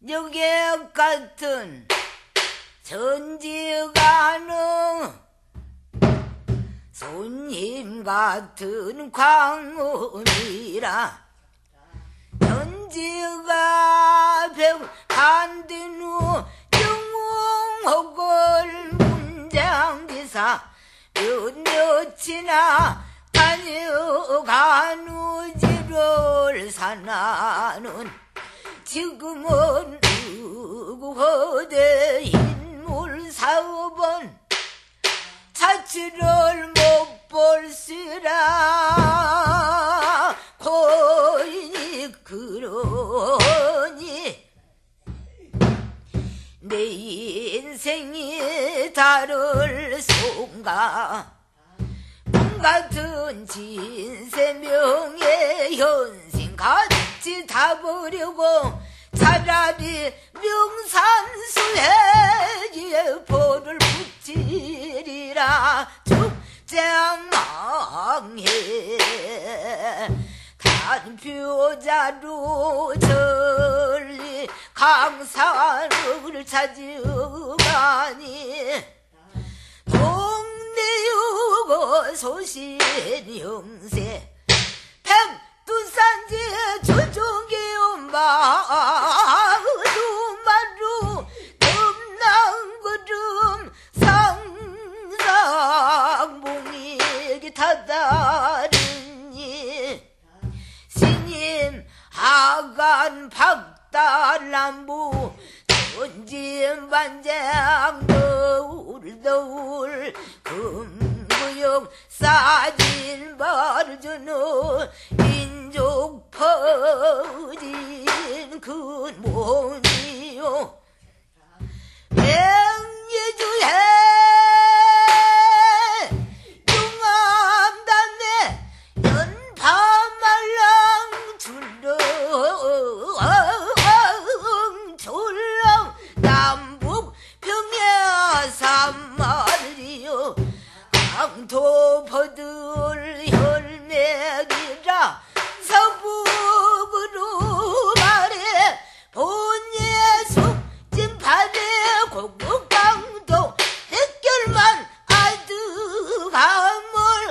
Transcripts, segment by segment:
여객 같은 전지가는 손님 같은 광음이라 전지가 백한된 후 영웅허걸 문장지사 몇몇이나 다녀간 우지를 사나는 지금은 허대 인물 사업은 자취를 못 볼시라 고인이 그러니 내 인생이 달을 송가 꿈 같은 진세명의 현생 같이 다 버리고 차라리 명산수에 벌을 붙이리라 죽장망해 단표자로 전리 강산을 찾으가니 동네유고 소신 형세 백두산지 조종기 마루마루 덤난 걸음 상상봉이 타다르니 신임 하간 박달남부 전진반장 너울너울 금구역 싸진 바르주는 민족 퍼진 근본이요 백예주에 용암담에 연파말랑 출렁 졸렁 남북 평야산말이요 강토퍼들 혈맥이라 서북으로 말해 본예수 찐파대 고국강도 백결만 아드감을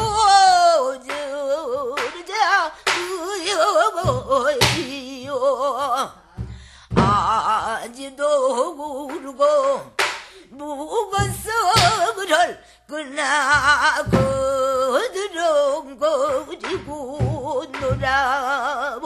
오저르자 의여보이요 아지도 모르고 묵었어 그럴 끄나 거들은 거리고 놀아보